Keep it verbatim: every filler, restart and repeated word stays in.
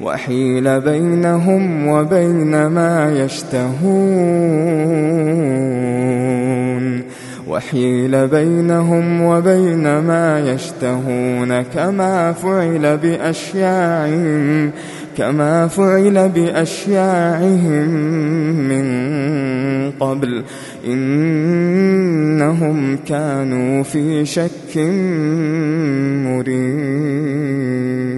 وحيل بينهم وبين ما يشتهون وحيل بينهم وبين ما يشتهون كما فعل بأشياعهم كما فعل بأشياعهم من قبل إنهم كانوا في شك مريب.